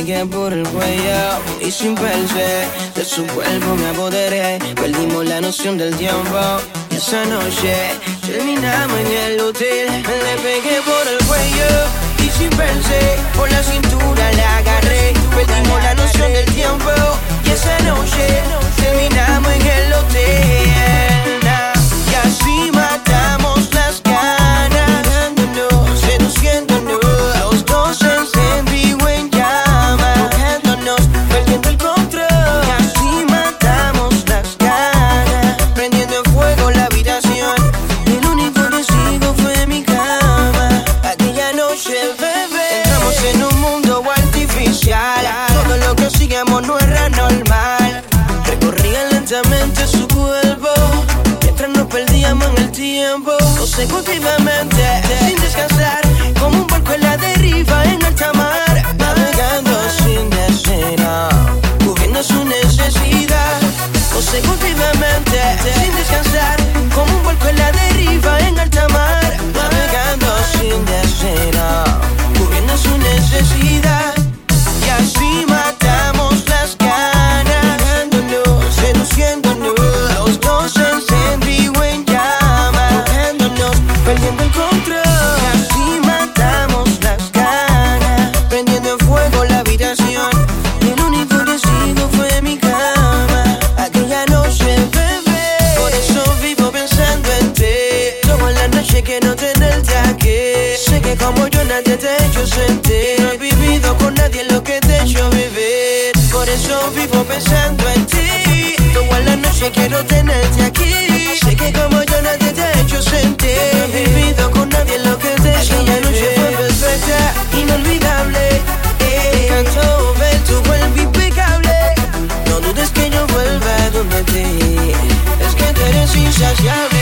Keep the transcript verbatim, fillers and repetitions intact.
pegué por el cuello y sin pensar de su cuerpo me apoderé. Perdimos la noción del tiempo y esa noche terminamos en el hotel. Le pegué por el cuello y sin pensar por la cintura la agarré. Perdimos la noción del tiempo y esa noche terminamos en el hotel. Y así matamos las ganas, dándonos, seduciéndonos, los dos en vivo en llama, mojándonos, perdiendo el control. Y así matamos las ganas, prendiendo en fuego la habitación. El único testigo fue mi cama. Aquella noche, bebé, entramos en un mundo artificial. Todo lo que hacíamos no era normal. Recorría lentamente su cuerpo mientras nos perdíamos en el tiempo, consecutivamente, sin descansar, como un barco en la deriva en alta mar, navegando sin destino, cubriendo su necesidad, consecutivamente, sin descansar, como un barco en la deriva en alta mar, navegando sin destino, cubriendo su necesidad. Y así matamos las ganas, dándonos, seduciéndonos, los dos en vivo en llama, mojándonos, perdiendo el control. Y así matamos las ganas, prendiendo en fuego la habitación. Y el único testigo fue mi cama, aquella noche, bebé. Por eso vivo pensando en ti, toda la noche quiero tenerte aquí. Sé que como yo nadie te ha hecho sentir, no he vivido con nadie lo que te he hecho vivir. Por eso vivo pensando en ti, toda la noche quiero tenerte aquí. Sé que como yo nadie te ha hecho sentir, no he vivido con nadie lo que te he hecho vivir. Aquella noche fue perfecta, inolvidable, eh. Me encantó ver tu cuerpo impecable. No dudes que yo vuelva donde ti, es que tú eres insaciable.